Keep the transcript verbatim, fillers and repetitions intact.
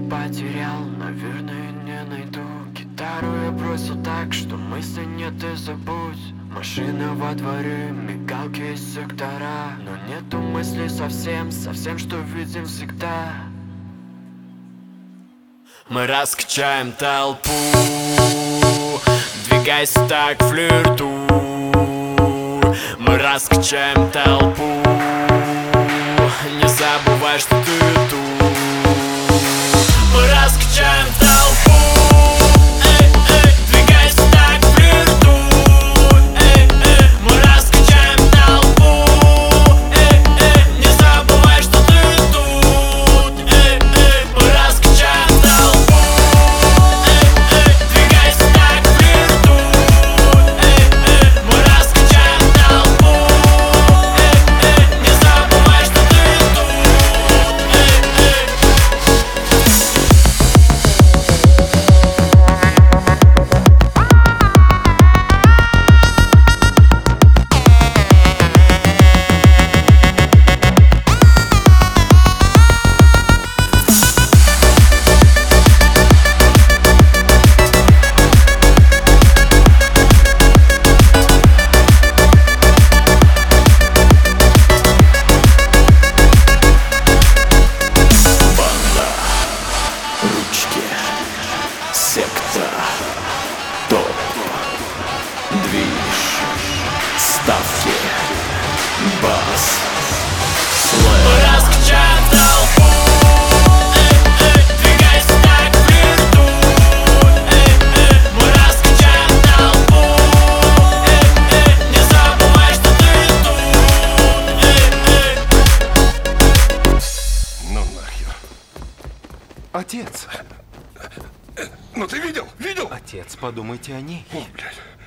потерял, наверное, не найду. Гитару я бросил так, что мысли нет и забудь. Машина во дворе, мигалки и сектора, но нету мыслей совсем, совсем, что видим всегда. Мы раскачаем толпу, двигайся так, флиртуй. Мы раскачаем толпу, не забывай, что ты тут. Мы раскачаем толпу, эй, эй, двигайся так, флиртуй. Эй, эй, мы раскачаем толпу, эй, эй, не забывай, что ты тут. Эй, эй, мы раскачаем толпу, эй, эй, двигайся так, флиртуй. Эй, эй, мы раскачаем толпу, эй, эй, не забывай, что ты тут. Эй, эй. Ручки, секта, топ, движ, ставки, бас, слэш. Мы раскачаем толпу, эй, эй, двигайся так, флиртуй. Эй, эй, мы раскачаем толпу, эй, эй, не забывай, что ты тут. Эй, эй. Ну нахер. Отец! Ну ты видел? Видел? Отец, подумайте о ней. О, блядь.